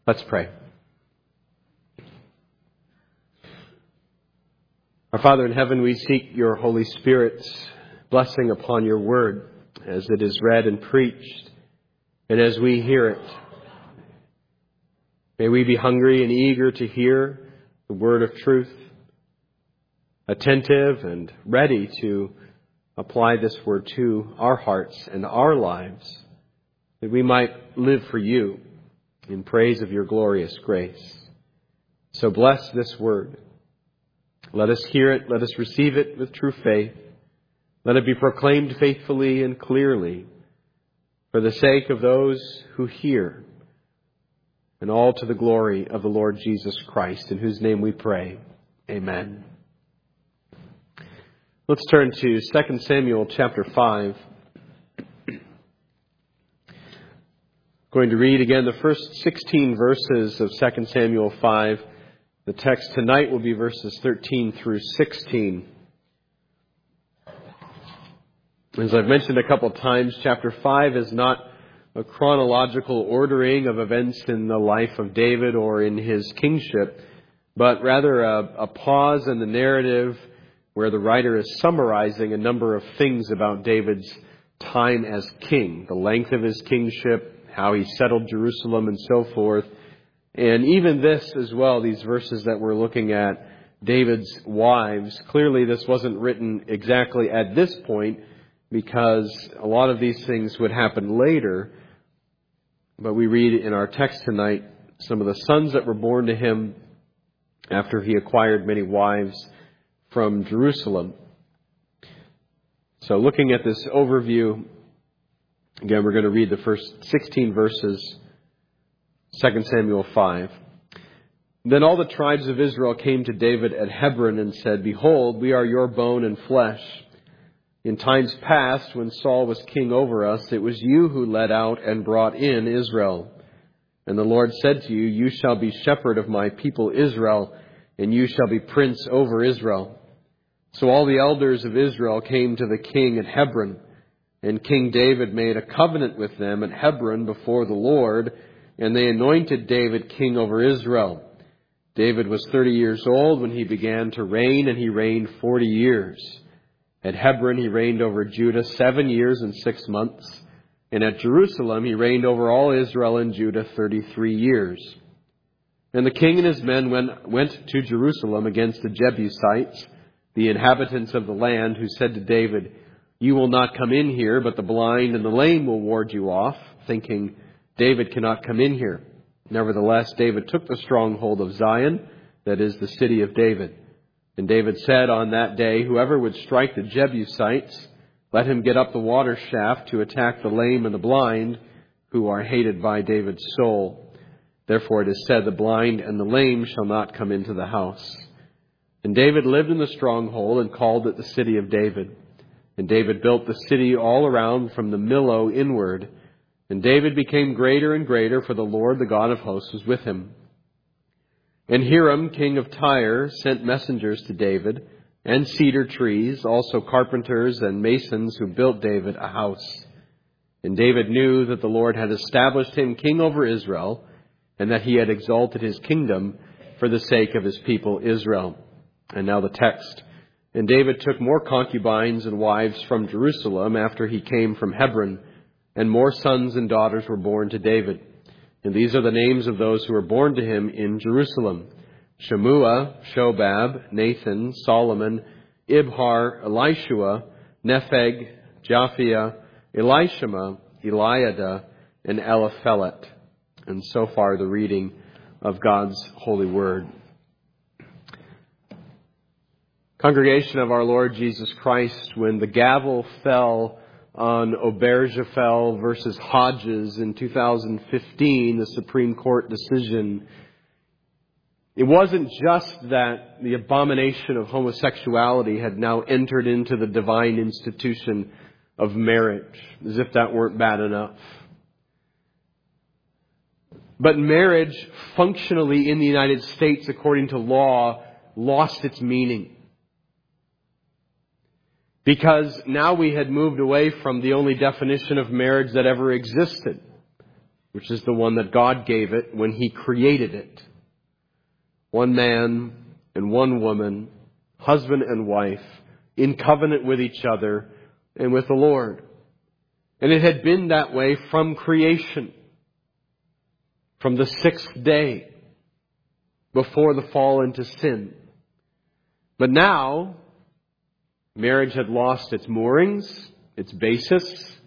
Let's pray. Our Father in heaven, we seek your Holy Spirit's blessing upon your word as it is read and preached, and as we hear it. May we be hungry and eager to hear the word of truth, attentive and ready to apply this word to our hearts and our lives, that we might live for you in praise of your glorious grace. So bless this word. Let us hear it. Let us receive it with true faith. Let it be proclaimed faithfully and clearly for the sake of those who hear, and all to the glory of the Lord Jesus Christ, in whose name we pray. Amen. Let's turn to 2 Samuel chapter 5. Going to read again the first 16 verses of 2 Samuel 5. The text tonight will be verses 13 through 16. As I've mentioned a couple of times, chapter 5 is not a chronological ordering of events in the life of David or in his kingship, but rather a pause in the narrative where the writer is summarizing a number of things about David's time as king, the length of his kingship, how he settled Jerusalem, and so forth. And even this as well, these verses that we're looking at, David's wives, clearly this wasn't written exactly at this point because a lot of these things would happen later. But we read in our text tonight some of the sons that were born to him after he acquired many wives from Jerusalem. So looking at this overview, again, we're going to read the first 16 verses, 2 Samuel 5. Then all the tribes of Israel came to David at Hebron and said, "Behold, we are your bone and flesh. In times past, when Saul was king over us, it was you who led out and brought in Israel. And the Lord said to you, you shall be shepherd of my people Israel, and you shall be prince over Israel." So all the elders of Israel came to the king at Hebron, and King David made a covenant with them at Hebron before the Lord, and they anointed David king over Israel. David was 30 years old when he began to reign, and he reigned 40 years. At Hebron he reigned over Judah 7 years and 6 months, and at Jerusalem he reigned over all Israel and Judah 33 years. And the king and his men went to Jerusalem against the Jebusites, the inhabitants of the land, who said to David, "You will not come in here, but the blind and the lame will ward you off," thinking, "David cannot come in here." Nevertheless, David took the stronghold of Zion, that is, the city of David. And David said on that day, "Whoever would strike the Jebusites, let him get up the water shaft to attack the lame and the blind, who are hated by David's soul. Therefore it is said, the blind and the lame shall not come into the house." And David lived in the stronghold and called it the city of David. And David built the city all around from the Millo inward. And David became greater and greater, for the Lord, the God of hosts, was with him. And Hiram, king of Tyre, sent messengers to David, and cedar trees, also carpenters and masons who built David a house. And David knew that the Lord had established him king over Israel, and that he had exalted his kingdom for the sake of his people Israel. And now the text. And David took more concubines and wives from Jerusalem after he came from Hebron, and more sons and daughters were born to David. And these are the names of those who were born to him in Jerusalem: Shemua, Shobab, Nathan, Solomon, Ibhar, Elishua, Nepheg, Japhia, Elishama, Eliada, and Eliphelet. And so far the reading of God's holy word. Congregation of our Lord Jesus Christ, when the gavel fell on Obergefell versus Hodges in 2015, the Supreme Court decision, it wasn't just that the abomination of homosexuality had now entered into the divine institution of marriage, as if that weren't bad enough. But marriage, functionally in the United States, according to law, lost its meaning. Because now we had moved away from the only definition of marriage that ever existed. which is the one that God gave it when He created it. One man and one woman, husband and wife, in covenant with each other and with the Lord. And it had been that way from creation, from the sixth day before the fall into sin. But now, marriage had lost its moorings, its basis,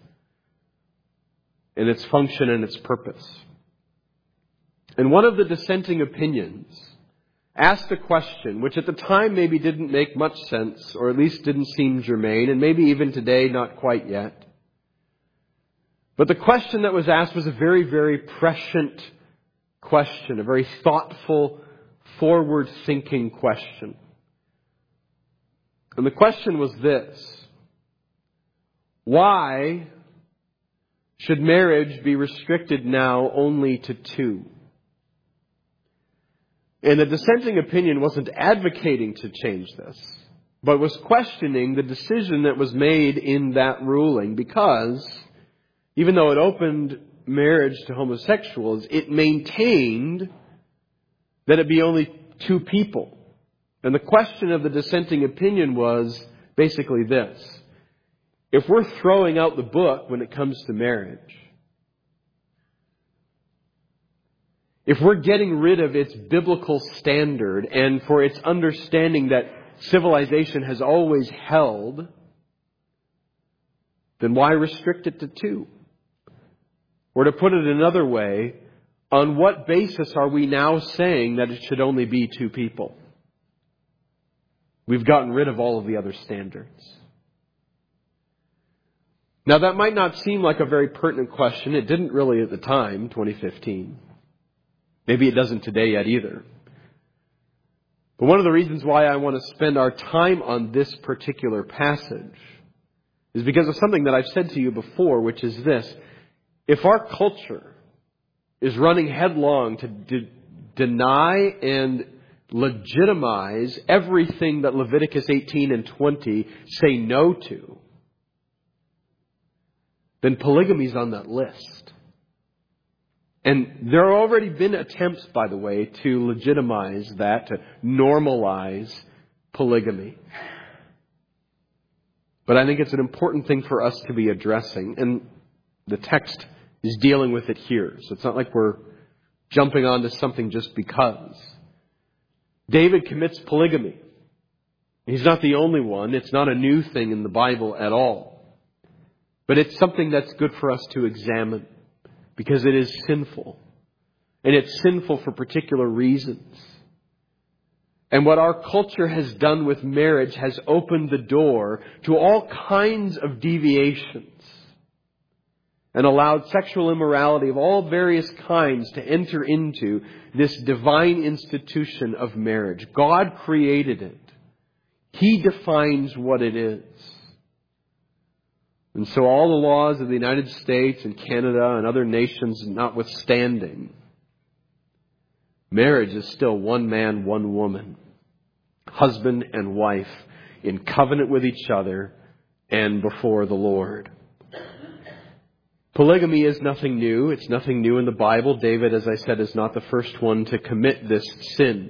and its function and its purpose. And one of the dissenting opinions asked a question which at the time maybe didn't make much sense, or at least didn't seem germane, and maybe even today not quite yet. But the question that was asked was a very, very prescient question, a very thoughtful, forward-thinking question. And the question was this: why should marriage be restricted now only to two? And the dissenting opinion wasn't advocating to change this, but was questioning the decision that was made in that ruling, because even though it opened marriage to homosexuals, it maintained that it be only two people. And the question of the dissenting opinion was basically this: if we're throwing out the book when it comes to marriage, if we're getting rid of its biblical standard and for its understanding that civilization has always held, then why restrict it to two? Or to put it another way, on what basis are we now saying that it should only be two people? We've gotten rid of all of the other standards. Now, that might not seem like a very pertinent question. It didn't really at the time, 2015. Maybe it doesn't today yet either. But one of the reasons why I want to spend our time on this particular passage is because of something that I've said to you before, which is this: if our culture is running headlong to deny and legitimize everything that Leviticus 18 and 20 say no to, then polygamy is on that list. And there have already been attempts, by the way, to legitimize that, to normalize polygamy. But I think it's an important thing for us to be addressing, and the text is dealing with it here. So it's not like we're jumping onto something just because. David commits polygamy. He's not the only one. It's not a new thing in the Bible at all. But it's something that's good for us to examine, because it is sinful. And it's sinful for particular reasons. And what our culture has done with marriage has opened the door to all kinds of deviations and allowed sexual immorality of all various kinds to enter into this divine institution of marriage. God created it. He defines what it is. And so all the laws of the United States and Canada and other nations notwithstanding, marriage is still one man, one woman, husband and wife, in covenant with each other and before the Lord. Polygamy is nothing new. It's nothing new in the Bible. David, as I said, is not the first one to commit this sin.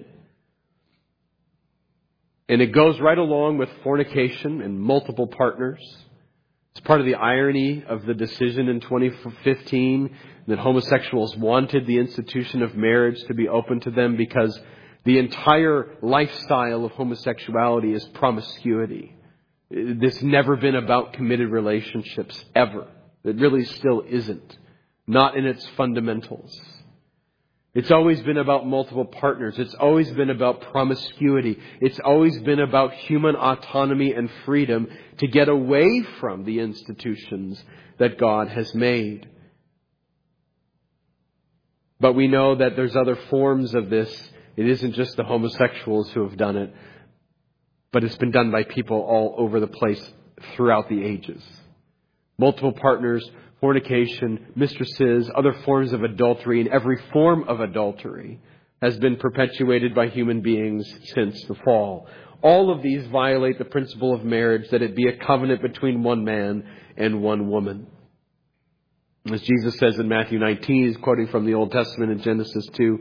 And it goes right along with fornication and multiple partners. It's part of the irony of the decision in 2015 that homosexuals wanted the institution of marriage to be open to them, because the entire lifestyle of homosexuality is promiscuity. It's never been about committed relationships, ever. It really still isn't. Not in its fundamentals. It's always been about multiple partners. It's always been about promiscuity. It's always been about human autonomy and freedom to get away from the institutions that God has made. But we know that there's other forms of this. It isn't just the homosexuals who have done it, but it's been done by people all over the place throughout the ages. Multiple partners, fornication, mistresses, other forms of adultery, and every form of adultery has been perpetuated by human beings since the fall. All of these violate the principle of marriage, that it be a covenant between one man and one woman. As Jesus says in Matthew 19, he's quoting from the Old Testament in Genesis 2,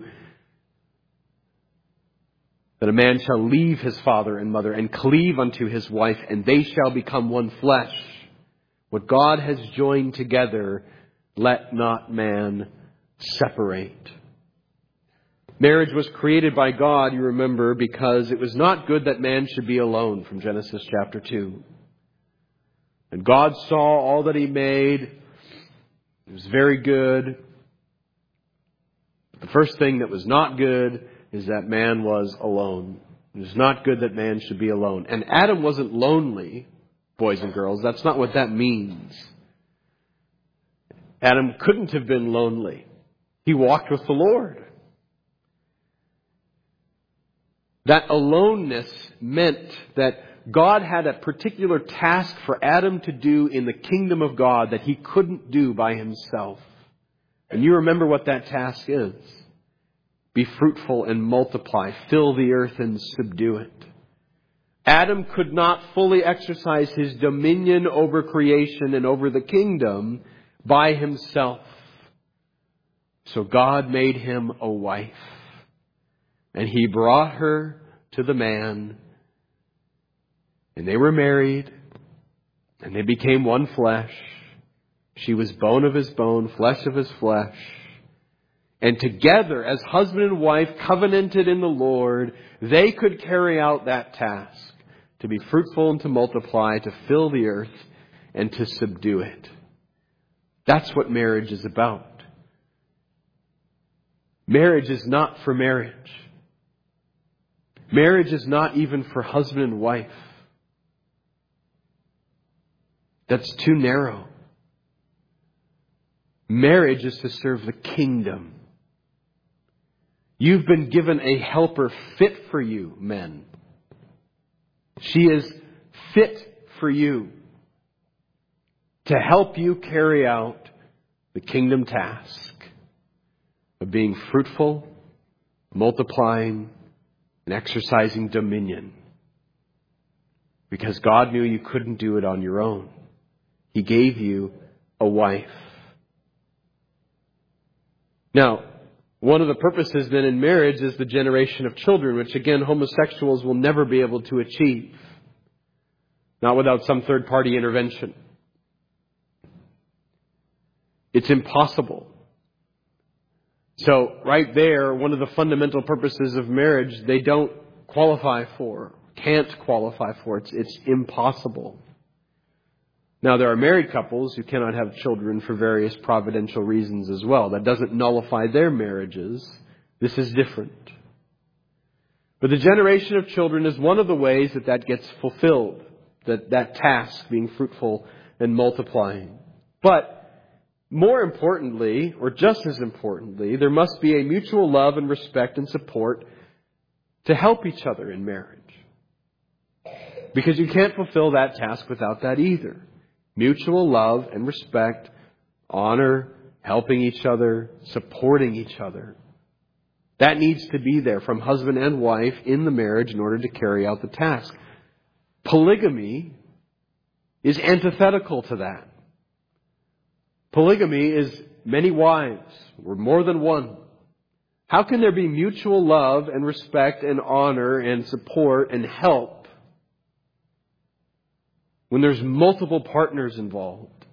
that a man shall leave his father and mother and cleave unto his wife, and they shall become one flesh. What God has joined together, let not man separate. Marriage was created by God, you remember, because it was not good that man should be alone, from Genesis chapter 2. And God saw all that He made. It was very good. But the first thing that was not good is that man was alone. It is not good that man should be alone. And Adam wasn't lonely, boys and girls. That's not what that means. Adam couldn't have been lonely. He walked with the Lord. That aloneness meant that God had a particular task for Adam to do in the kingdom of God that he couldn't do by himself. And you remember what that task is. Be fruitful and multiply. Fill the earth and subdue it. Adam could not fully exercise his dominion over creation and over the kingdom by himself. So God made him a wife. And He brought her to the man. And they were married. And they became one flesh. She was bone of his bone, flesh of his flesh. And together, as husband and wife, covenanted in the Lord, they could carry out that task. To be fruitful and to multiply, to fill the earth and to subdue it. That's what marriage is about. Marriage is not for marriage. Marriage is not even for husband and wife. That's too narrow. Marriage is to serve the kingdom. You've been given a helper fit for you, men. She is fit for you to help you carry out the kingdom task of being fruitful, multiplying, and exercising dominion. Because God knew you couldn't do it on your own. He gave you a wife. Now, one of the purposes then in marriage is the generation of children, which again homosexuals will never be able to achieve. Not without some third-party intervention. It's impossible. So right there, one of the fundamental purposes of marriage, they don't qualify for, can't qualify for. It's impossible. Now, there are married couples who cannot have children for various providential reasons as well. That doesn't nullify their marriages. This is different. But the generation of children is one of the ways that gets fulfilled, that task, being fruitful and multiplying. But more importantly, or just as importantly, there must be a mutual love and respect and support to help each other in marriage. Because you can't fulfill that task without that either. Mutual love and respect, honor, helping each other, supporting each other. That needs to be there from husband and wife in the marriage in order to carry out the task. Polygamy is antithetical to that. Polygamy is many wives, or more than one. How can there be mutual love and respect and honor and support and help when there's multiple partners involved?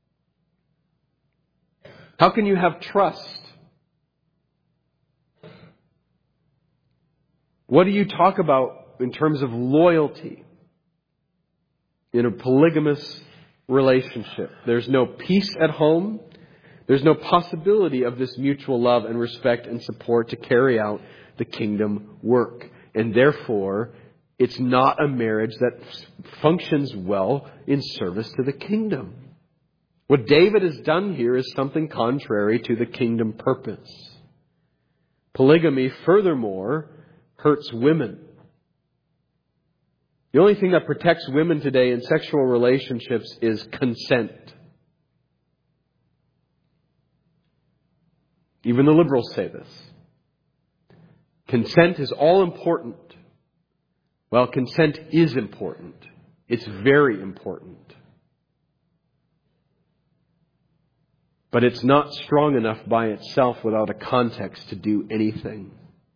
How can you have trust? What do you talk about in terms of loyalty in a polygamous relationship? There's no peace at home. There's no possibility of this mutual love and respect and support to carry out the kingdom work. And therefore, it's not a marriage that functions well in service to the kingdom. What David has done here is something contrary to the kingdom purpose. Polygamy, furthermore, hurts women. The only thing that protects women today in sexual relationships is consent. Even the liberals say this. Consent is all important. Well, consent is important. It's very important. But it's not strong enough by itself without a context to do anything.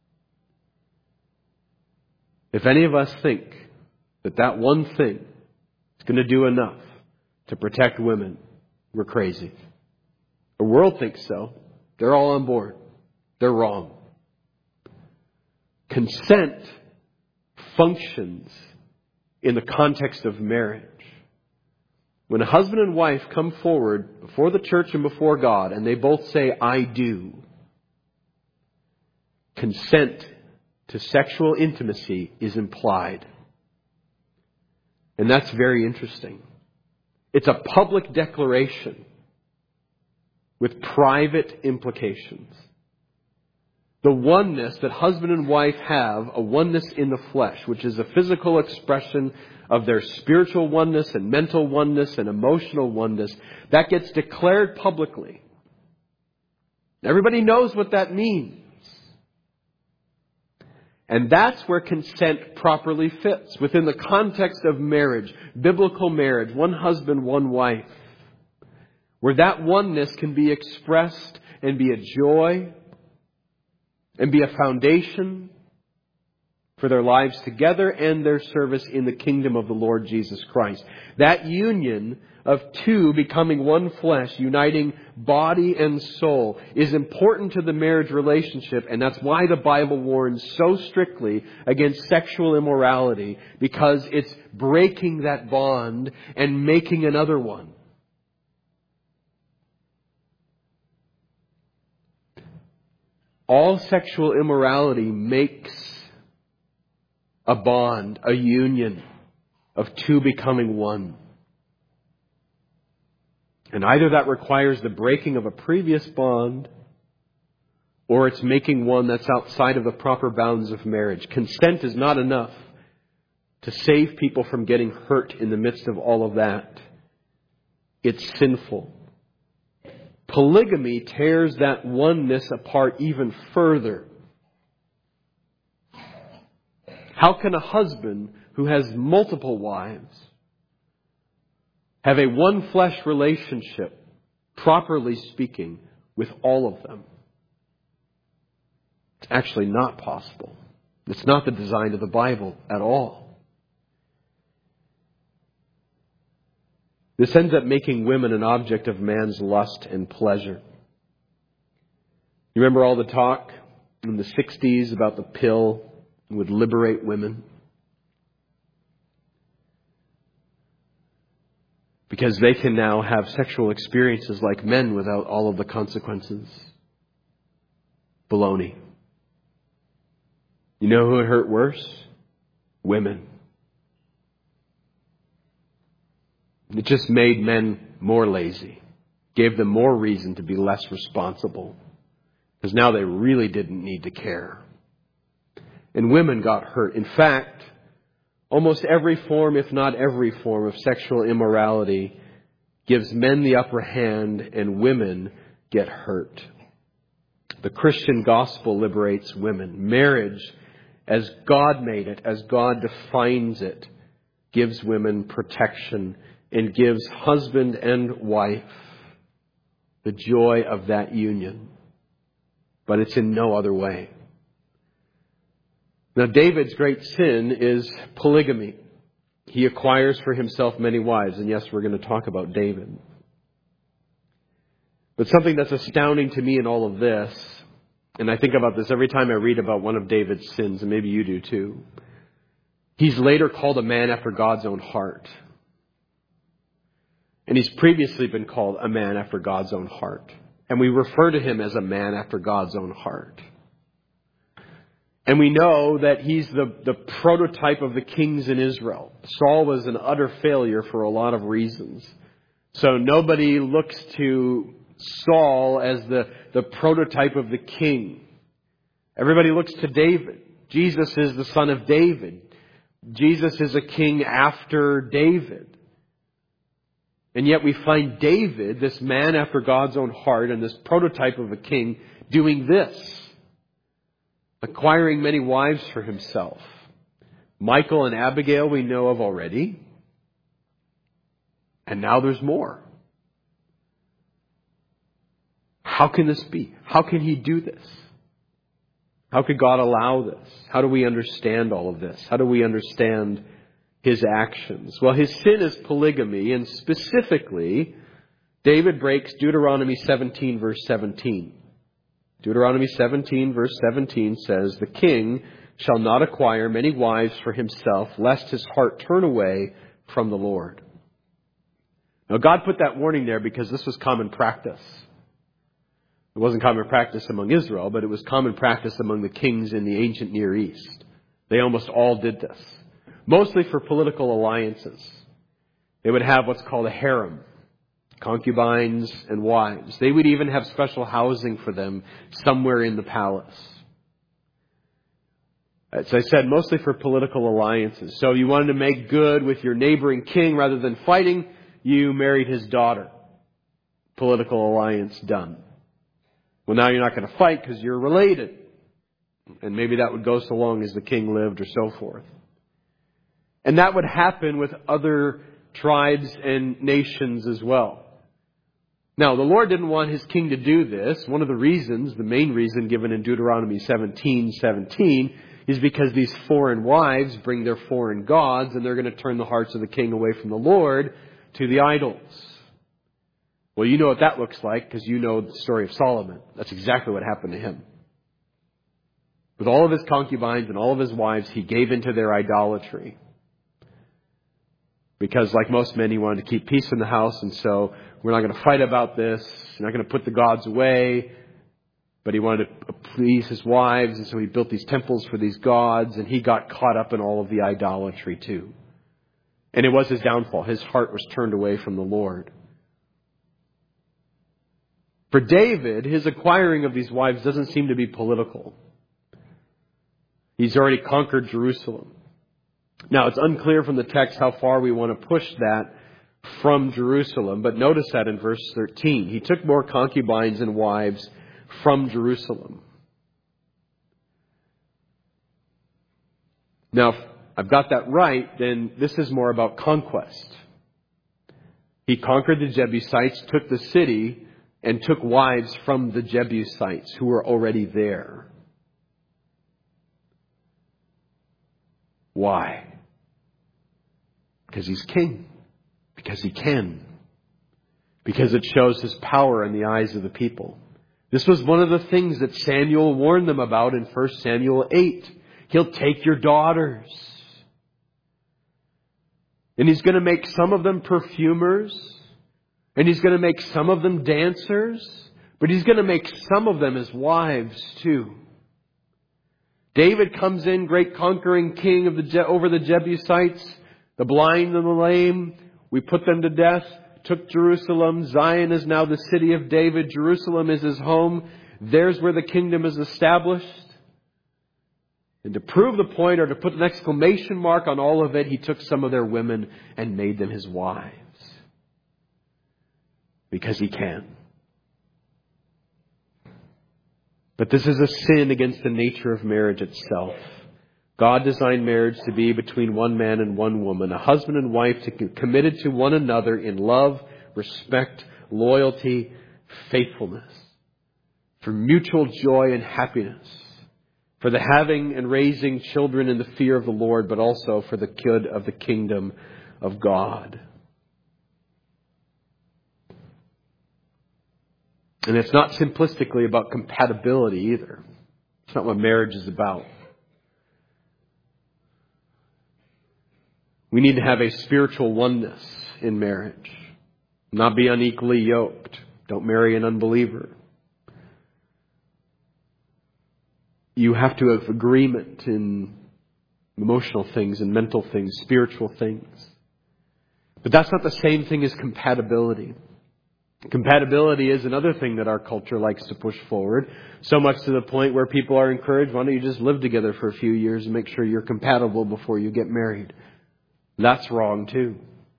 If any of us think that that one thing is going to do enough to protect women, we're crazy. The world thinks so. They're all on board. They're wrong. Consent functions in the context of marriage. When a husband and wife come forward before the church and before God and they both say, I do, consent to sexual intimacy is implied. And that's very interesting. It's a public declaration with private implications. The oneness that husband and wife have, a oneness in the flesh, which is a physical expression of their spiritual oneness and mental oneness and emotional oneness, that gets declared publicly. Everybody knows what that means. And that's where consent properly fits, within the context of marriage, biblical marriage, one husband, one wife, where that oneness can be expressed and be a joy and be a foundation for their lives together and their service in the kingdom of the Lord Jesus Christ. That union of two becoming one flesh, uniting body and soul, is important to the marriage relationship, and that's why the Bible warns so strictly against sexual immorality, because it's breaking that bond and making another one. All sexual immorality makes a bond, a union of two becoming one. And either that requires the breaking of a previous bond, or it's making one that's outside of the proper bounds of marriage. Consent is not enough to save people from getting hurt in the midst of all of that. It's sinful. Polygamy tears that oneness apart even further. How can a husband who has multiple wives have a one flesh relationship, properly speaking, with all of them? It's actually not possible. It's not the design of the Bible at all. This ends up making women an object of man's lust and pleasure. You remember all the talk in the 60s about the pill would liberate women? Because they can now have sexual experiences like men without all of the consequences. Baloney. You know who it hurt worse? Women. It just made men more lazy. Gave them more reason to be less responsible. Because now they really didn't need to care. And women got hurt. In fact, almost every form, if not every form, of sexual immorality gives men the upper hand and women get hurt. The Christian gospel liberates women. Marriage, as God made it, as God defines it, gives women protection and gives husband and wife the joy of that union. But it's in no other way. Now, David's great sin is polygamy. He acquires for himself many wives. And yes, we're going to talk about David. But something that's astounding to me in all of this, and I think about this every time I read about one of David's sins, and maybe you do too. He's later called a man after God's own heart. And he's previously been called a man after God's own heart. And we refer to him as a man after God's own heart. And we know that he's the prototype of the kings in Israel. Saul was an utter failure for a lot of reasons. So nobody looks to Saul as the prototype of the king. Everybody looks to David. Jesus is the son of David. Jesus is a king after David. And yet we find David, this man after God's own heart and this prototype of a king, doing this. Acquiring many wives for himself. Michal and Abigail we know of already. And now there's more. How can this be? How can he do this? How could God allow this? How do we understand all of this? How do we understand his actions? Well, his sin is polygamy, and specifically, David breaks Deuteronomy 17, verse 17. Deuteronomy 17, verse 17 says, "The king shall not acquire many wives for himself, lest his heart turn away from the Lord." Now, God put that warning there because this was common practice. It wasn't common practice among Israel, but it was common practice among the kings in the ancient Near East. They almost all did this, mostly for political alliances. They would have what's called a harem, concubines and wives. They would even have special housing for them somewhere in the palace. As I said, mostly for political alliances. So you wanted to make good with your neighboring king rather than fighting, you married his daughter. Political alliance done. Well, now you're not going to fight because you're related. And maybe that would go so long as the king lived or so forth. And that would happen with other tribes and nations as well. Now, the Lord didn't want his king to do this. One of the reasons, the main reason given in Deuteronomy 17:17, is because these foreign wives bring their foreign gods, and they're going to turn the hearts of the king away from the Lord to the idols. Well, you know what that looks like because you know the story of Solomon. That's exactly what happened to him. With all of his concubines and all of his wives, he gave into their idolatry. Because like most men, he wanted to keep peace in the house, and so we're not going to fight about this. We're not going to put the gods away. But he wanted to please his wives, and so he built these temples for these gods, and he got caught up in all of the idolatry too. And it was his downfall. His heart was turned away from the Lord. For David, his acquiring of these wives doesn't seem to be political. He's already conquered Jerusalem. Now, it's unclear from the text how far we want to push that from Jerusalem, but notice that in verse 13. He took more concubines and wives from Jerusalem. Now, if I've got that right, then this is more about conquest. He conquered the Jebusites, took the city, and took wives from the Jebusites who were already there. Why? Because he's king. Because he can. Because it shows his power in the eyes of the people. This was one of the things that Samuel warned them about in 1 Samuel 8. He'll take your daughters. And he's going to make some of them perfumers. And he's going to make some of them dancers. But he's going to make some of them his wives too. David comes in, great conquering king over the Jebusites, the blind and the lame. We put them to death. Took Jerusalem. Zion is now the city of David. Jerusalem is his home. There's where the kingdom is established. And to prove the point, or to put an exclamation mark on all of it, he took some of their women and made them his wives. Because he can. But this is a sin against the nature of marriage itself. God designed marriage to be between one man and one woman, a husband and wife to be committed to one another in love, respect, loyalty, faithfulness, for mutual joy and happiness, for the having and raising children in the fear of the Lord, but also for the good of the kingdom of God. And it's not simplistically about compatibility either. It's not what marriage is about. We need to have a spiritual oneness in marriage. Not be unequally yoked. Don't marry an unbeliever. You have to have agreement in emotional things and mental things, spiritual things. But that's not the same thing as compatibility. Compatibility is another thing that our culture likes to push forward, so much to the point where people are encouraged, why don't you just live together for a few years and make sure you're compatible before you get married? That's wrong too.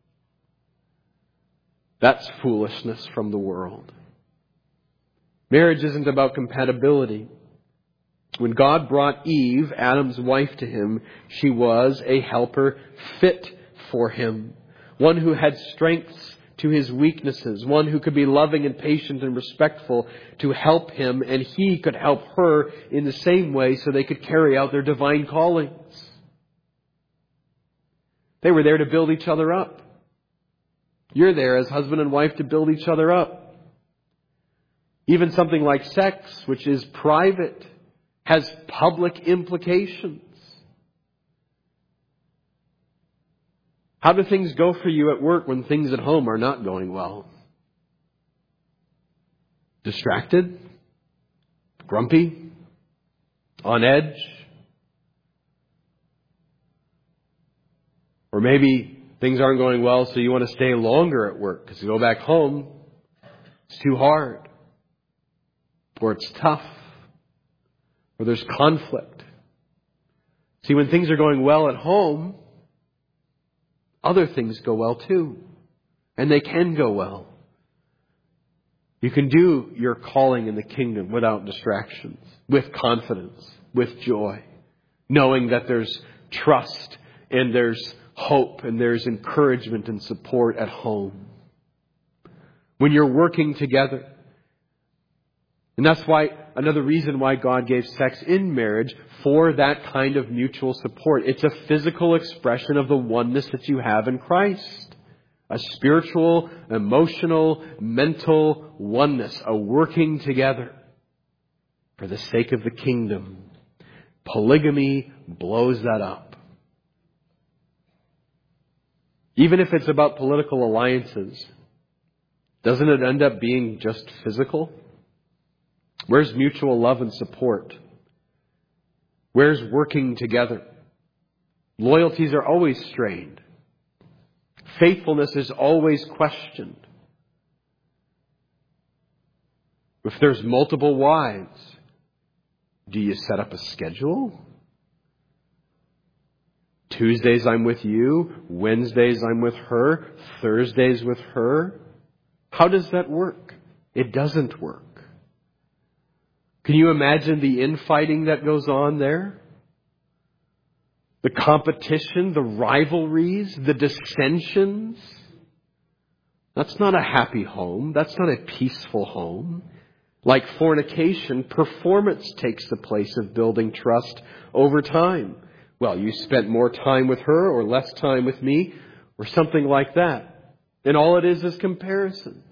That's foolishness from the world. Marriage isn't about compatibility. When God brought Eve, Adam's wife, to him, she was a helper fit for him, one who had strengths to his weaknesses, one who could be loving and patient and respectful to help him, and he could help her in the same way so they could carry out their divine callings. They were there to build each other up. You're there as husband and wife to build each other up. Even something like sex, which is private, has public implications. How do things go for you at work when things at home are not going well? Distracted? Grumpy? On edge? Or maybe things aren't going well, so you want to stay longer at work because you go back home, it's too hard. Or it's tough. Or there's conflict. See, when things are going well at home, other things go well too. And they can go well. You can do your calling in the kingdom without distractions, with confidence, with joy, knowing that there's trust and there's hope and there's encouragement and support at home. When you're working together. And that's why, another reason why God gave sex in marriage, for that kind of mutual support. It's a physical expression of the oneness that you have in Christ. A spiritual, emotional, mental oneness. A working together for the sake of the kingdom. Polygamy blows that up. Even if it's about political alliances, doesn't it end up being just physical? Where's mutual love and support? Where's working together? Loyalties are always strained. Faithfulness is always questioned. If there's multiple wives, do you set up a schedule? Tuesdays I'm with you, Wednesdays I'm with her, Thursdays with her. How does that work? It doesn't work. Can you imagine the infighting that goes on there? The competition, the rivalries, the dissensions. That's not a happy home. That's not a peaceful home. Like fornication, performance takes the place of building trust over time. Well, you spent more time with her or less time with me or something like that. And all it is comparison.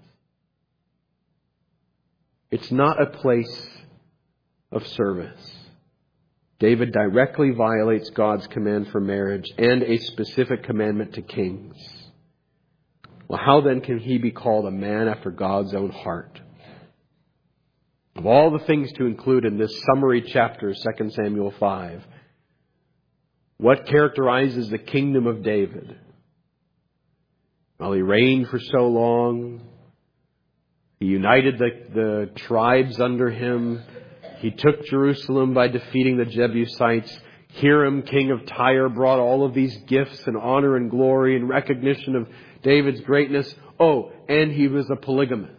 It's not a place of service. David directly violates God's command for marriage and a specific commandment to kings. Well, how then can he be called a man after God's own heart? Of all the things to include in this summary chapter, 2 Samuel 5, what characterizes the kingdom of David? Well, he reigned for so long. He united the tribes under him. He took Jerusalem by defeating the Jebusites. Hiram, king of Tyre, brought all of these gifts and honor and glory and recognition of David's greatness. Oh, and he was a polygamist.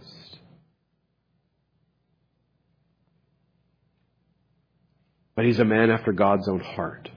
But he's a man after God's own heart.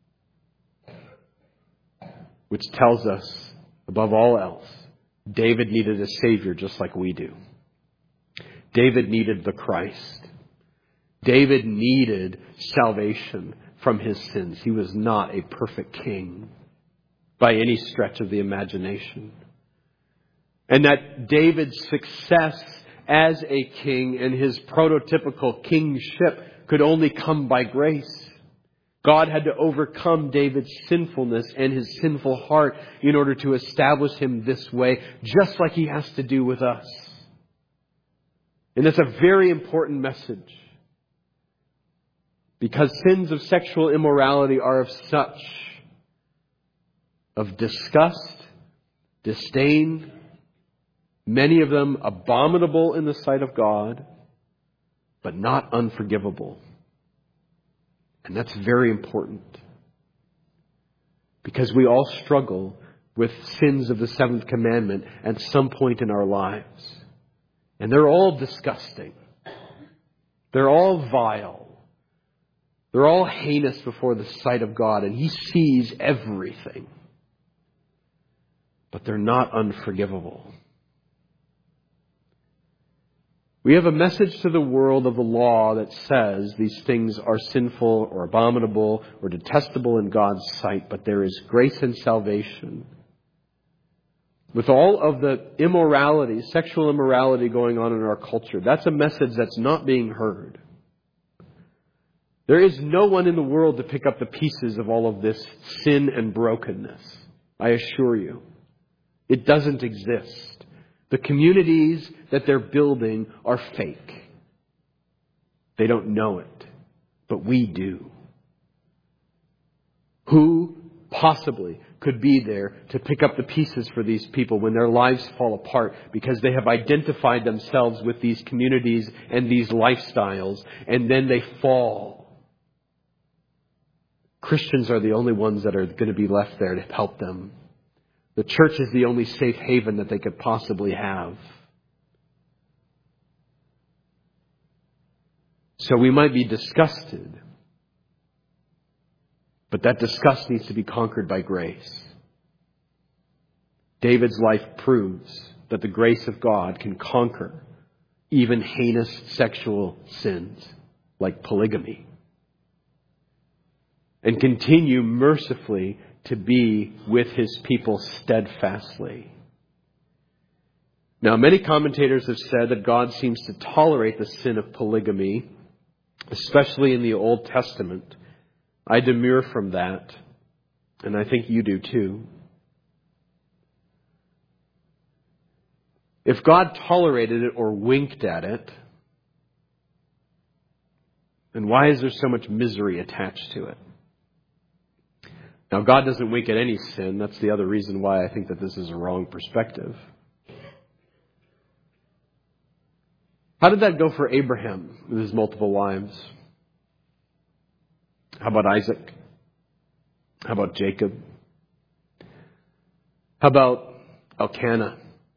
Which tells us, above all else, David needed a Savior just like we do. David needed the Christ. David needed salvation from his sins. He was not a perfect king by any stretch of the imagination. And that David's success as a king and his prototypical kingship could only come by grace. God had to overcome David's sinfulness and his sinful heart in order to establish him this way, just like he has to do with us. And that's a very important message. Because sins of sexual immorality are of disgust, disdain, many of them abominable in the sight of God, but not unforgivable. And that's very important. Because we all struggle with sins of the seventh commandment at some point in our lives. And they're all disgusting. They're all vile. They're all heinous before the sight of God, and He sees everything. But they're not unforgivable. We have a message to the world of the law that says these things are sinful or abominable or detestable in God's sight, but there is grace and salvation. With all of the immorality, sexual immorality going on in our culture, that's a message that's not being heard. There is no one in the world to pick up the pieces of all of this sin and brokenness. I assure you. It doesn't exist. The communities that they're building are fake. They don't know it, but we do. Who possibly could be there to pick up the pieces for these people when their lives fall apart because they have identified themselves with these communities and these lifestyles, and then they fall? Christians are the only ones that are going to be left there to help them. The church is the only safe haven that they could possibly have. So we might be disgusted, but that disgust needs to be conquered by grace. David's life proves that the grace of God can conquer even heinous sexual sins like polygamy and continue mercifully to be with his people steadfastly. Now, many commentators have said that God seems to tolerate the sin of polygamy, especially in the Old Testament. I demur from that, and I think you do too. If God tolerated it or winked at it, then why is there so much misery attached to it? Now, God doesn't wink at any sin. That's the other reason why I think that this is a wrong perspective. How did that go for Abraham with his multiple wives? How about Isaac? How about Jacob? How about Elkanah?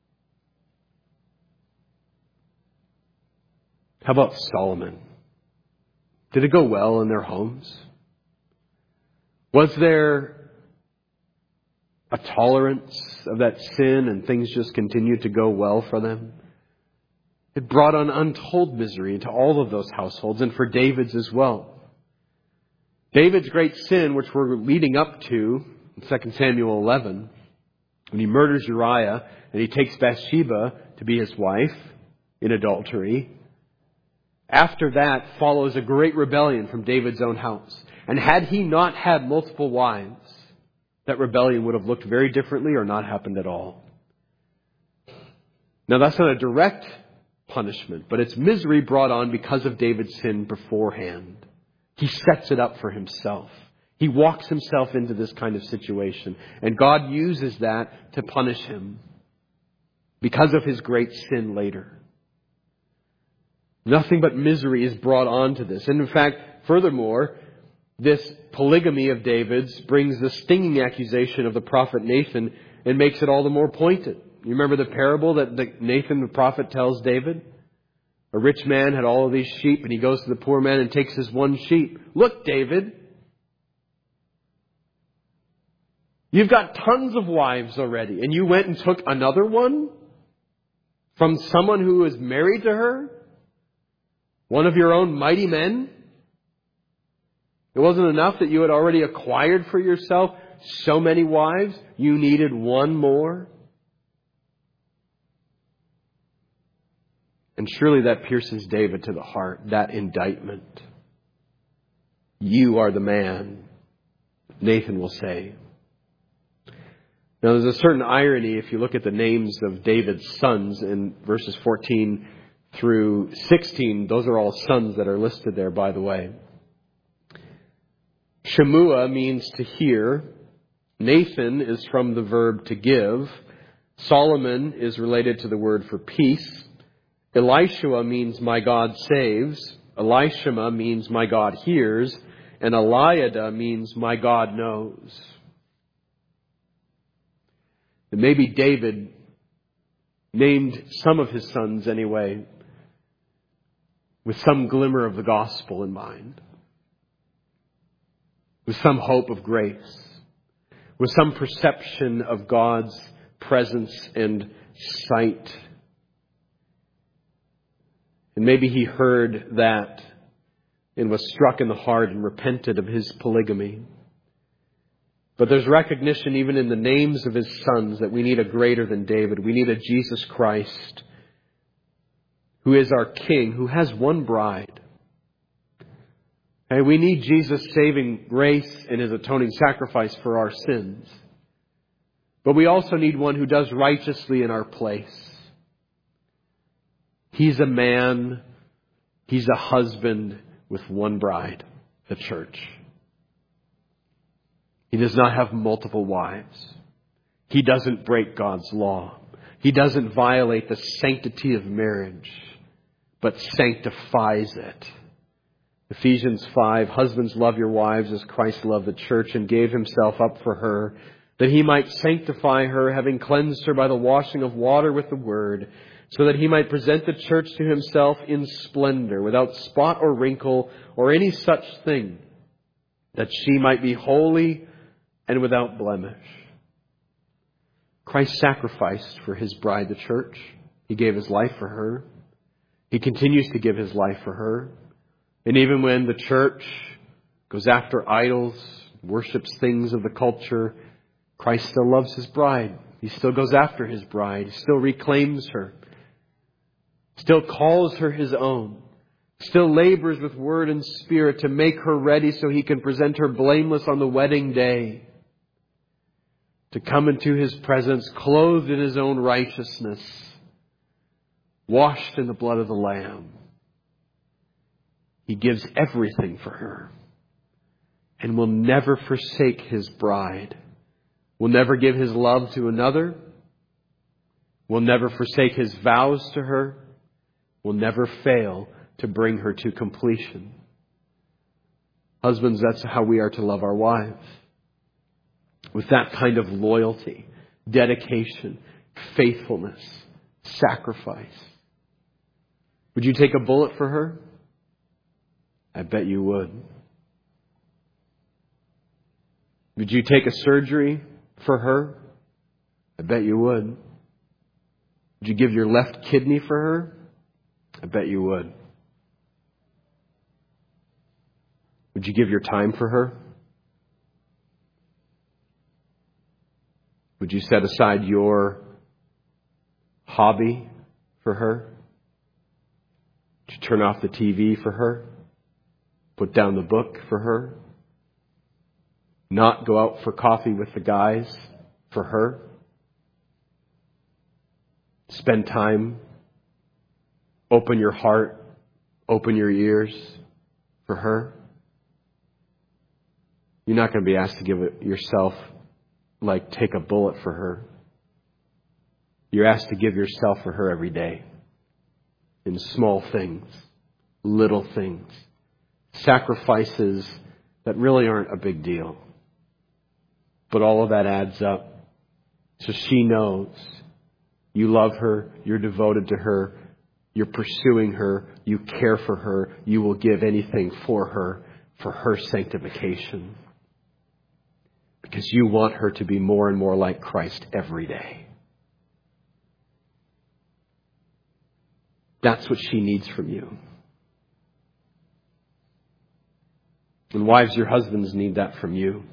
How about Solomon? Did it go well in their homes? Was there a tolerance of that sin and things just continued to go well for them? It brought on untold misery into all of those households and for David's as well. David's great sin, which we're leading up to in 2 Samuel 11, when he murders Uriah and he takes Bathsheba to be his wife in adultery, after that follows a great rebellion from David's own house. And had he not had multiple wives, that rebellion would have looked very differently or not happened at all. Now, that's not a direct punishment, but it's misery brought on because of David's sin beforehand. He sets it up for himself. He walks himself into this kind of situation. And God uses that to punish him because of his great sin later. Nothing but misery is brought on to this. And in fact, furthermore, this polygamy of David's brings the stinging accusation of the prophet Nathan and makes it all the more pointed. You remember the parable that Nathan the prophet tells David? A rich man had all of these sheep and he goes to the poor man and takes his one sheep. Look, David, you've got tons of wives already and you went and took another one from someone who is married to her? One of your own mighty men? It wasn't enough that you had already acquired for yourself so many wives. You needed one more. And surely that pierces David to the heart, that indictment. You are the man, Nathan will say. Now there's a certain irony if you look at the names of David's sons in verses 14 through 16. Those are all sons that are listed there, by the way. Shemua means to hear. Nathan is from the verb to give. Solomon is related to the word for peace. Elishua means my God saves. Elishama means my God hears. And Eliada means my God knows. And maybe David named some of his sons anyway with some glimmer of the gospel in mind. With some hope of grace, with some perception of God's presence and sight. And maybe he heard that and was struck in the heart and repented of his polygamy. But there's recognition even in the names of his sons that we need a greater than David. We need a Jesus Christ who is our King, who has one bride. And we need Jesus' saving grace and his atoning sacrifice for our sins. But we also need one who does righteously in our place. He's a man, he's a husband with one bride, the church. He does not have multiple wives. He doesn't break God's law. He doesn't violate the sanctity of marriage, but sanctifies it. Ephesians 5, husbands, love your wives as Christ loved the church and gave himself up for her, that he might sanctify her, having cleansed her by the washing of water with the word, so that he might present the church to himself in splendor, without spot or wrinkle or any such thing, that she might be holy and without blemish. Christ sacrificed for his bride, the church. He gave his life for her. He continues to give his life for her. And even when the church goes after idols, worships things of the culture, Christ still loves his bride. He still goes after his bride. He still reclaims her. Still calls her his own. Still labors with word and spirit to make her ready so he can present her blameless on the wedding day. To come into his presence, clothed in his own righteousness, washed in the blood of the Lamb. He gives everything for her and will never forsake his bride. Will never give his love to another. Will never forsake his vows to her. Will never fail to bring her to completion. Husbands, that's how we are to love our wives. With that kind of loyalty, dedication, faithfulness, sacrifice. Would you take a bullet for her? I bet you would. Would you take a surgery for her? I bet you would. Would you give your left kidney for her? I bet you would. Would you give your time for her? Would you set aside your hobby for her? Would you turn off the TV for her? Put down the book for her? Not go out for coffee with the guys for her? Spend time, open your heart, open your ears for her? You're not going to be asked to give it yourself, like take a bullet for her. You're asked to give yourself for her every day. In small things, little things. Sacrifices that really aren't a big deal. But all of that adds up. So she knows you love her, you're devoted to her, you're pursuing her, you care for her, you will give anything for her sanctification. Because you want her to be more and more like Christ every day. That's what she needs from you. And wives, your husbands need that from you.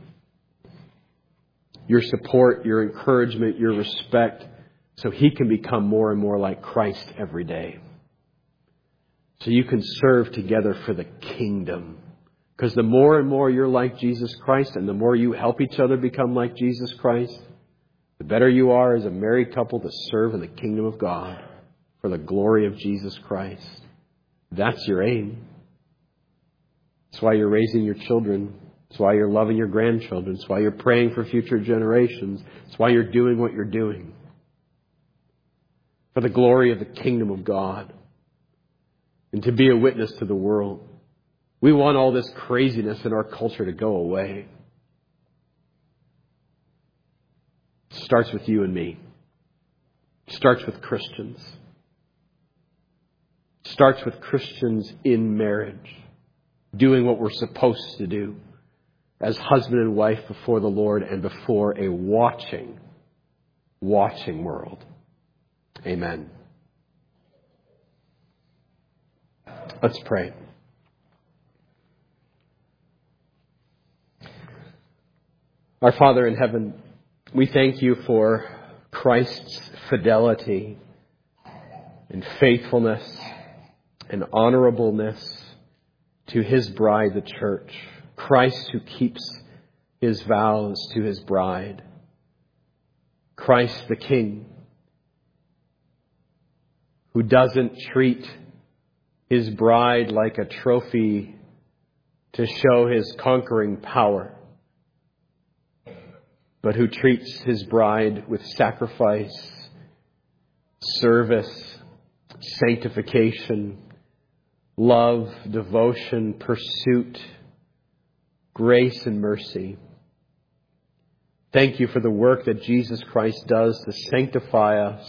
Your support, your encouragement, your respect, so he can become more and more like Christ every day. So you can serve together for the kingdom. Because the more and more you're like Jesus Christ and the more you help each other become like Jesus Christ, the better you are as a married couple to serve in the kingdom of God for the glory of Jesus Christ. That's your aim. That's why you're raising your children. That's why you're loving your grandchildren. That's why you're praying for future generations. That's why you're doing what you're doing. For the glory of the kingdom of God. And to be a witness to the world. We want all this craziness in our culture to go away. It starts with you and me. It starts with Christians. It starts with Christians in marriage. Doing what we're supposed to do as husband and wife before the Lord and before a watching world. Amen. Let's pray. Our Father in heaven, we thank you for Christ's fidelity and faithfulness and honorableness to his bride, the church. Christ who keeps his vows to his bride. Christ the King who doesn't treat his bride like a trophy to show his conquering power, but who treats his bride with sacrifice, service, sanctification, love, devotion, pursuit, grace, and mercy. Thank you for the work that Jesus Christ does to sanctify us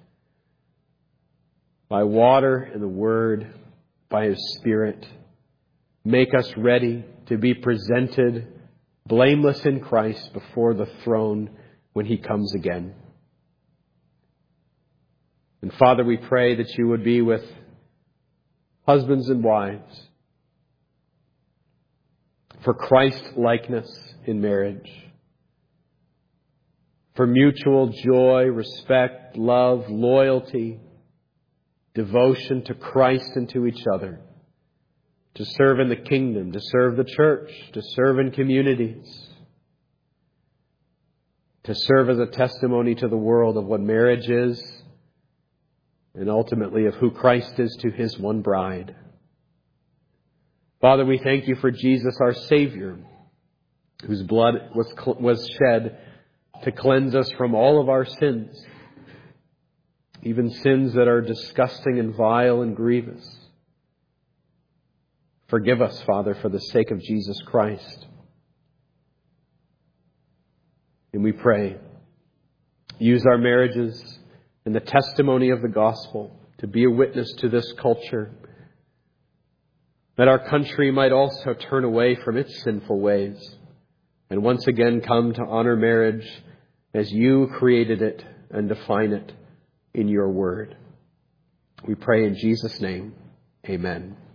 by water and the Word, by His Spirit. Make us ready to be presented blameless in Christ before the throne when He comes again. And Father, we pray that you would be with husbands and wives for Christ-likeness in marriage, for mutual joy, respect, love, loyalty, devotion to Christ and to each other, to serve in the kingdom, to serve the church, to serve in communities, to serve as a testimony to the world of what marriage is, and ultimately of who Christ is to His one bride. Father, we thank you for Jesus, our Savior, whose blood was shed to cleanse us from all of our sins, even sins that are disgusting and vile and grievous. Forgive us, Father, for the sake of Jesus Christ. And we pray, use our marriages and the testimony of the gospel to be a witness to this culture, that our country might also turn away from its sinful ways and once again come to honor marriage as you created it and define it in your word. We pray in Jesus' name. Amen.